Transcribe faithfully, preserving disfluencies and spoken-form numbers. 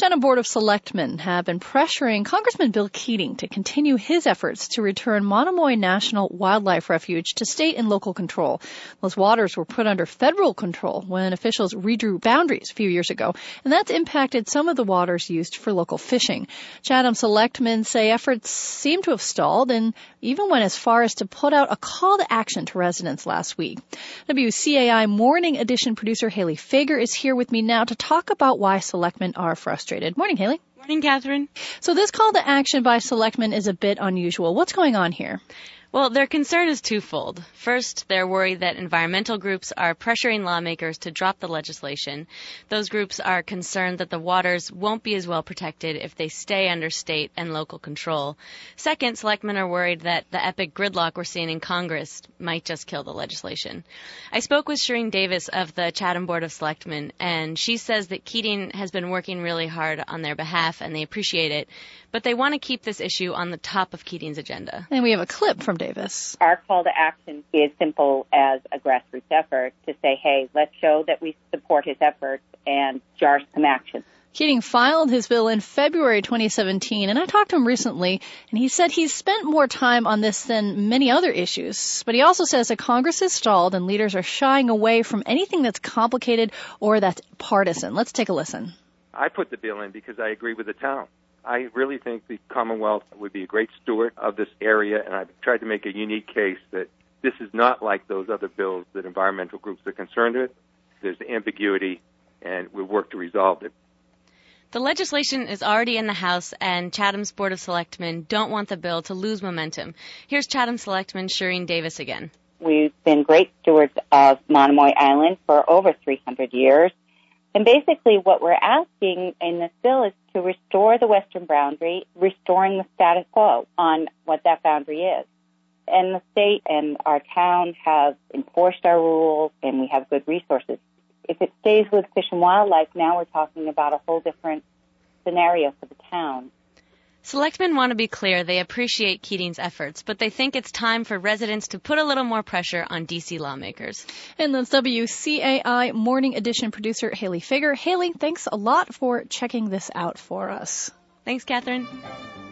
Chatham Board of Selectmen have been pressuring Congressman Bill Keating to continue his efforts to return Monomoy National Wildlife Refuge to state and local control. Those waters were put under federal control when officials redrew boundaries a few years ago, and that's impacted some of the waters used for local fishing. Chatham Selectmen say efforts seem to have stalled and even went as far as to put out a call to action to residents last week. W C A I Morning Edition producer Haley Fager is here with me now to talk about why selectmen are frustrated. Morning, Haley. Morning, Catherine. So this call to action by selectmen is a bit unusual. What's going on here? Well, their concern is twofold. First, they're worried that environmental groups are pressuring lawmakers to drop the legislation. Those groups are concerned that the waters won't be as well protected if they stay under state and local control. Second, selectmen are worried that the epic gridlock we're seeing in Congress might just kill the legislation. I spoke with Shireen Davis of the Chatham Board of Selectmen, and she says that Keating has been working really hard on their behalf, and they appreciate it, but they want to keep this issue on the top of Keating's agenda. And we have a clip from Davis. Our call to action is simple as a grassroots effort to say, hey, let's show that we support his efforts and jar some action. Keating filed his bill in February twenty seventeen, and I talked to him recently, and he said he's spent more time on this than many other issues. But he also says that Congress is stalled and leaders are shying away from anything that's complicated or that's partisan. Let's take a listen. I put the bill in because I agree with the town. I really think the Commonwealth would be a great steward of this area, and I've tried to make a unique case that this is not like those other bills that environmental groups are concerned with. There's ambiguity, and we'll work to resolve it. The legislation is already in the House, and Chatham's Board of Selectmen don't want the bill to lose momentum. Here's Chatham Selectman Shireen Davis again. We've been great stewards of Monomoy Island for over three hundred years. And basically what we're asking in this bill is to restore the western boundary, restoring the status quo on what that boundary is. And the state and our town have enforced our rules, and we have good resources. If it stays with Fish and Wildlife, now we're talking about a whole different scenario for the town. Selectmen want to be clear they appreciate Keating's efforts, but they think it's time for residents to put a little more pressure on D C lawmakers. And that's W C A I Morning Edition producer Haley Fager. Haley, thanks a lot for checking this out for us. Thanks, Catherine.